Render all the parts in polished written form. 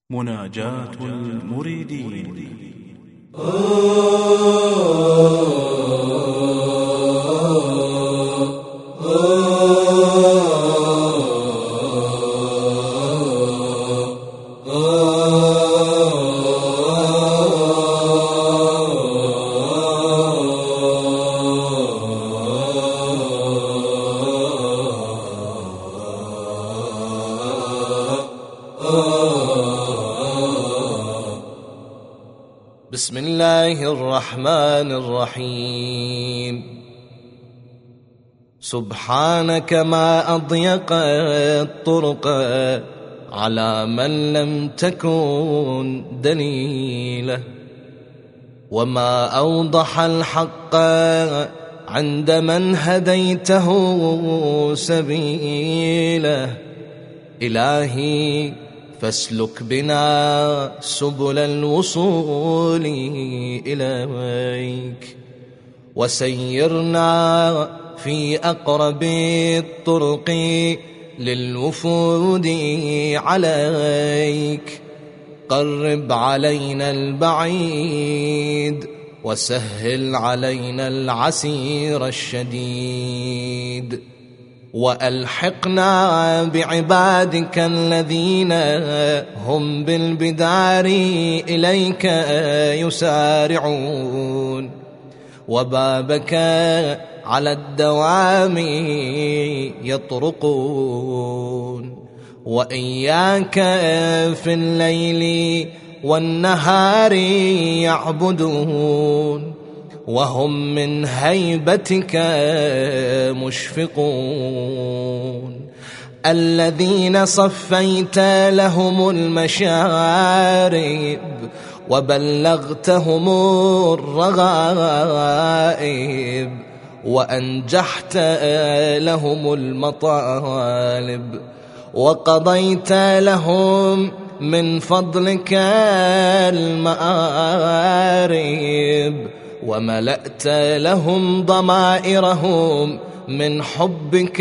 مناجاة المريدين. بسم الله الرحمن الرحيم. سبحانك ما أضيق الطرق على من لم تكن دليله، وما أوضح الحق عند من هديته سبيله. إلهي فاسلك بنا سبل الوصول إليك، وسيرنا في أقرب الطرق للوفود عليك. قرب علينا البعيد وسهل علينا العسير الشديد، وألحقنا بعبادك الذين هم بالبدار إليك يسارعون، وبابك على الدوام يطرقون، وإياك في الليل والنهار يعبدون، وهم من هيبتك مشفقون. الذين صفيت لهم المشارب وبلغتهم الرغائب، وأنجحت لهم المطالب، وقضيت لهم من فضلك المآرب، وملأت لهم ضمائرهم من حبك،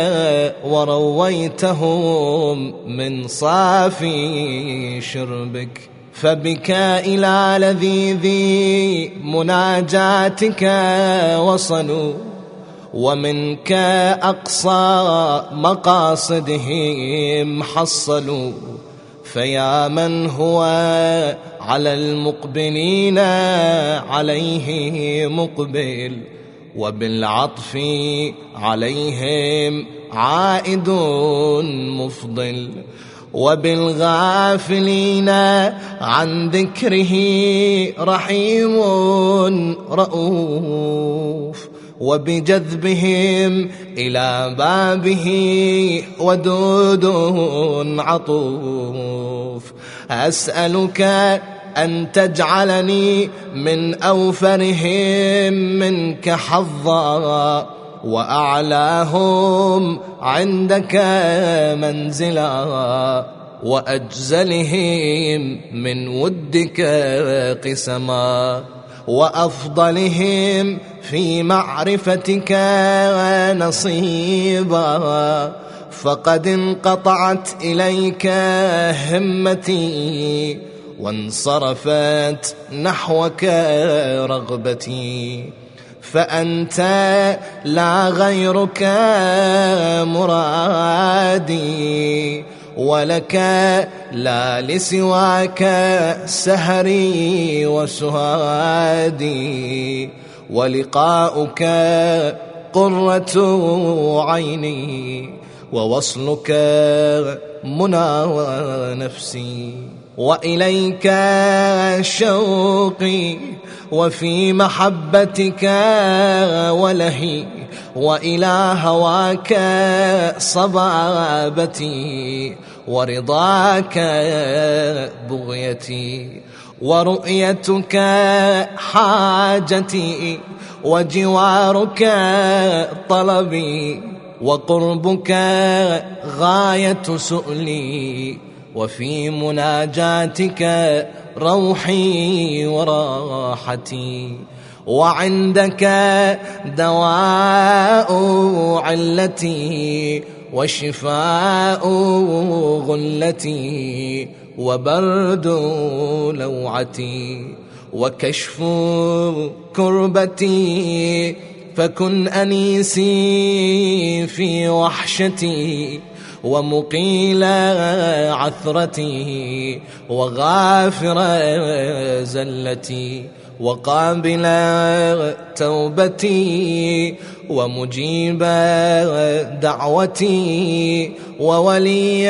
ورويتهم من صافي شربك. فبك إلى لذيذ مناجاتك وصلوا، ومنك أقصى مقاصدهم حصلوا. فيا من هو على المقبلين عليه مقبل، وبالعطف عليهم عائد مفضل، وبالغافلين عن ذكره رحيم رؤوف، وبجذبهم إلى بابه ودود عطوف. أسألك أن تجعلني من أوفرهم منك حظا، وأعلاهم عندك منزلا، وأجزلهم من ودك قسما، وأفضلهم في معرفتك نصيبا. فقد انقطعت إليك همتي، وانصرفت نحوك رغبتي، فأنت لا غيرك مرادي، ولك لا لسواك سهري وسهادي، ولقاؤك قرة عيني، ووصلك منى نفسي. وإليك شوقي، وفي محبتك ولهي، وإلى هواك صبابتي، ورضاك بغيتي، ورؤيتك حاجتي، وجوارك طلبي، وقربك غاية سؤلي، وفي مناجاتك روحي وراحتي. وعندك دواء علتي، وشفاء غلتي، وبرد لوعتي وكشف كربتي، فكن أنيسي في وحشتي ومقيل عثرتي وغافر زلتي وقابل توبتي ومجيب دعوتي وولي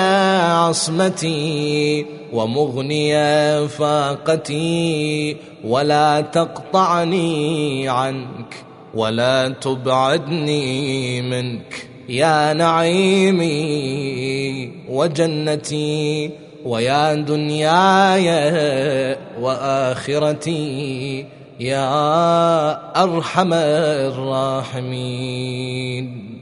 عصمتي ومغني فاقتي، ولا تقطعني عنك ولا تبعدني منك، يا نعيمي وجنتي ويا دنياي وآخرتي، يا أرحم الراحمين.